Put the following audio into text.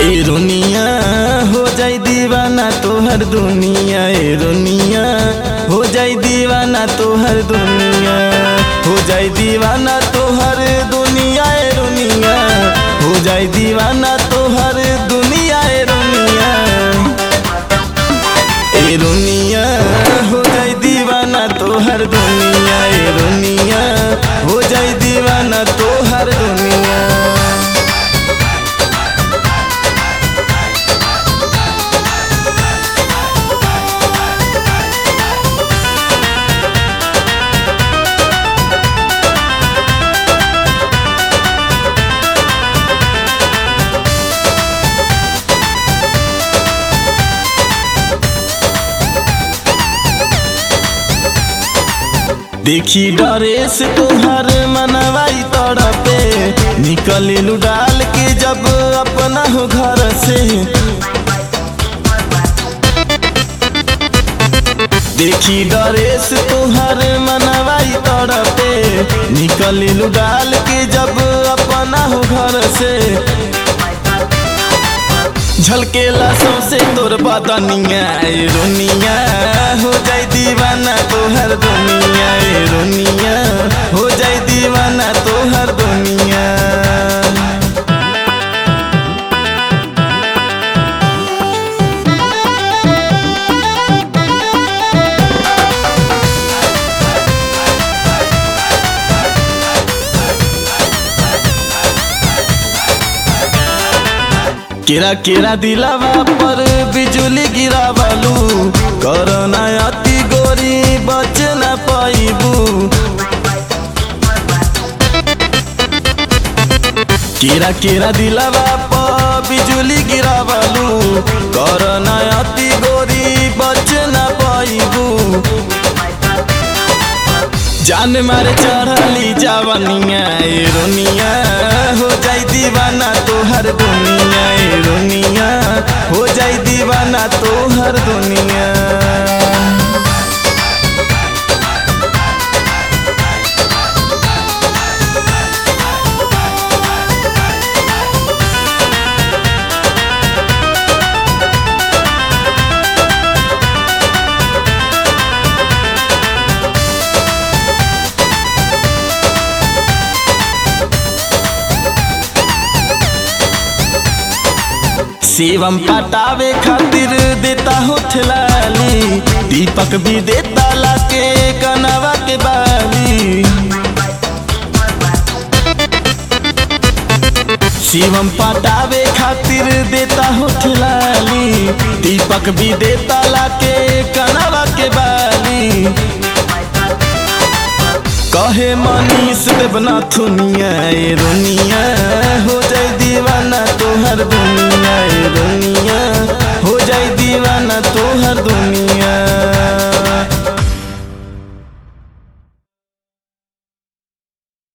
ए रुनिया हो जाई दीवाना तोहर दुनिया, ए रुनिया हो जाई दीवाना तोहर दुनिया, हो जाई दीवाना तोहर दुनिया, ए रुनिया हो जाई दीवाना तोहर दुनिया, ए रुनिया। ए रुनिया हो जाई दीवाना तोहर दुनिया, ए रुनिया हो जाई दीवाना तोहर दुनिया। देखी डरे से तोहर मनवाई तड़पे, निकललू डाल के जब अपना हो घर से। देखी डरे से तोहर मनवाई तड़पे, निकललू डाल के जब अपना हो घर से। झलकेला सबसे तोर बदनिया, ए रुनिया हो जाई दीवाना तोहर दुनिया, ए रुनिया हो जाई दीवाना तोहर दुनिया। केरा केरा दिलावा पर बिजुली गिरावलू, करना अति गोरी बच न पाइबू। केरा केरा दिलावा पर बिजुली गिरावलू, करना अति गोरी बच न पाइबू। जान मारे चढ़ली जवनिया, ए रुनिया हो जाई दीवाना तोहर दुनिया, ए रुनिया हो जाई दीवाना तोहर दुनिया। शिवम पटावे खातिर देता हो ठेलाली, दीपक भी देता लाके कनवा के बाली। शिवम पटावे खातिर देता हो ठेलाली, दीपक भी देता लाके कनवा के बाली। कहे मनीष देवनाथुनिया, ए रुनिया हो जाई दीवाना तोहर दुनिया।